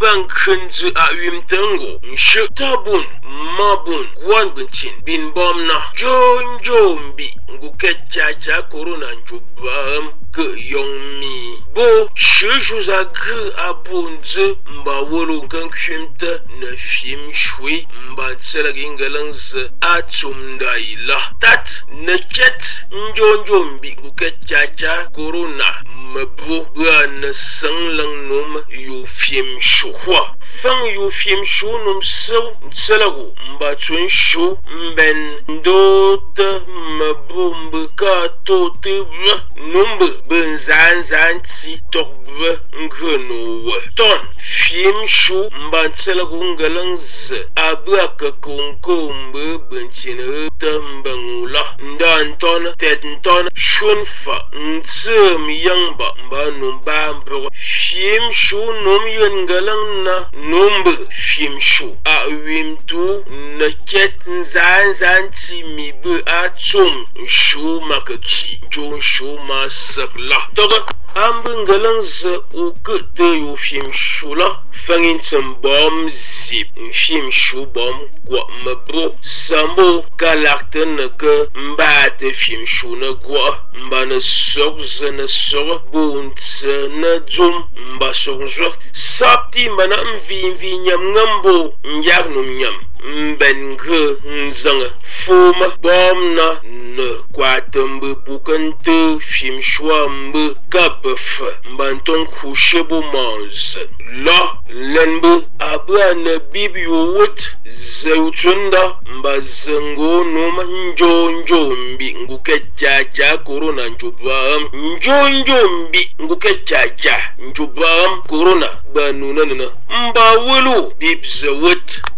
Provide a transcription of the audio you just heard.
ban khunzu a tengo nshe tabun mabun wan binchin bin bomna jonjombi nguke chacha corona njubam ke yongmi bo shejuza ge abunze mba wolo kan khimta na fim shwi mba tsela gingalanz atsumda ila tat na chet njonjombi nguke chacha corona mabu ga na sanglang num yu fim shuwa fang yu fim shu num so tselago mba chun shu mben ndota mabumbu ka tote numbu benzan ti tokbe ngeno ton fim shu mba tselago ngalanz abaka konkombe benchine tambangula ndanton teton shunfa ntsem yangba mba numba mbo fim shu num yungalang na numbu fim shu a wimtu na ket zan ti mi bu atum shu makaki jon shu masakla doga ambungalang za ukute yu fim shu la fangin tsambom zip fim shu bom kwa mabo sambo galakte na ke mbate fim shu na gwa mba na sok za na sok buntse na dzum mba sok zwa sapti mba na mvi nyam ngambo nyak num nyam mben ge nzanga fuma bom na kwatembe bukante fim shwa mbe kabef mbanton kushebo maz la lenbe abra na bibio wot zeutunda mba zengo numa njonjombi nguke chacha corona njubam njonjombi nguke chacha njubam corona banuna mba wulu bibze wot